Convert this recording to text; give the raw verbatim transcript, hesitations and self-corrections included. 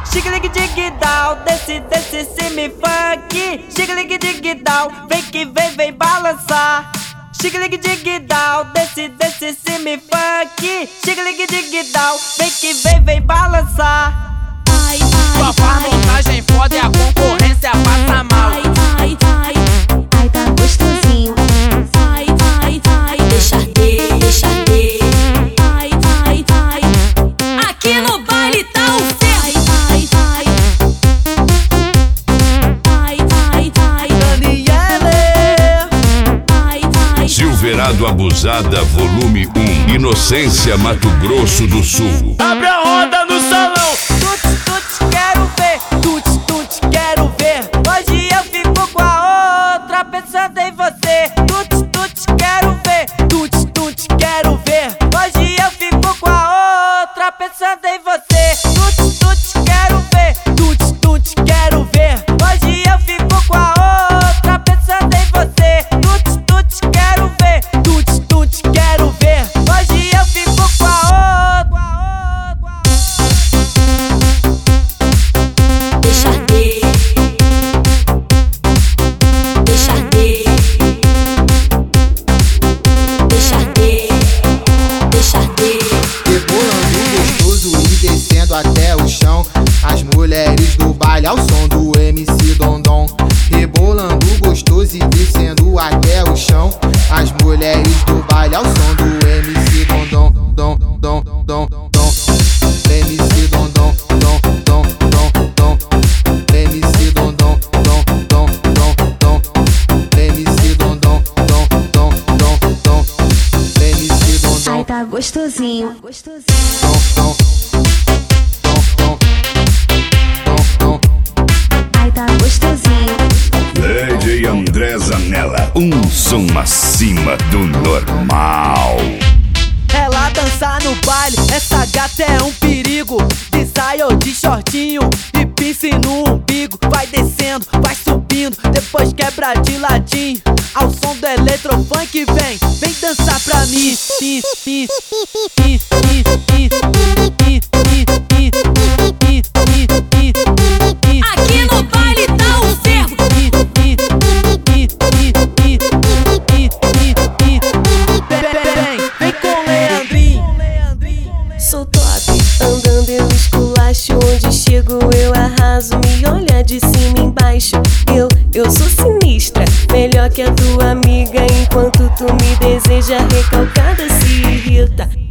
Xique-ligue-dig-down, desce, desce, esse me funk. Xique-ligue-dig-down, vem que vem, vem balançar. Xique-ligue-dig-down, desce, desce, esse me funk. Xique-ligue-dig-down, vem que vem, vem balançar. Ai, ai, sua faz montagem foda e a concorrência passa mal. ai, ai, ai, ai, tá gostosinho. Ai, ai, ai, deixa arder, deixa arder. Ai, ai, ai, aqui no baile tá o ferro. Ai, ai, ai, ai, ai, Daniele. ai, ai, Silverado Abusada, volume um. Inocência, Mato Grosso do Sul. Abre a roda no salão. Tuts, tuts, quero ver. Tuts, tuts, quero ver. Hoje eu fico com a outra pensando em você. Tuts, tuts, quero ver. Tuts, tuts, quero ver. Hoje eu fico com a outra pensando em você. Tuts, tuts, quero ver. Tuts, tuts, quero ver. Hoje eu fico com a outra pensando em você. Tuts, tuts, quero ver. Tuts, tuts, quero ver. Hoje eu fico com a outra. deixa arder. Deixa arder. Deixa arder. Deixa arder. Rebolando gostoso e descendo até o chão. As mulheres do baile ao som do M C Dondon. Rebolando gostoso e descendo até o chão. As mulheres do baile ao som do M C Dondon. Dom, dom, dom, dom. M C Dondon, dom, dom, dom, dom. M C Dondon, dom, dom, dom, dom. M C Dondon, dom, dom, dom, dom. M C Dondon. Ai, tá gostosinho, gostosinho. Dom, dom, dom, dom, dom. Ai, tá gostosinho. D J André Zanella, um som acima do normal. Ela dança no baile, essa gata é um perigo. De saia ou de shortinho e pince no umbigo. Vai descendo, vai subindo, depois quebra de ladinho. Ao som do eletrofunk vem, vem dançar pra mim. Ih, ih, ih, ih, ih, ih, ih, ih, ih, ih, ih. Aqui no baile tá o ferro. Ih, ih, ih, ih, ih, ih, ih, ih. Vem, vem com Leandrinho. Sou top, andando eu esculacho. Onde chego eu arraso, me olha de cima embaixo. Eu, eu sou sinistra, melhor que a tua amiga. Enquanto tu me deseja, recalcada se irrita.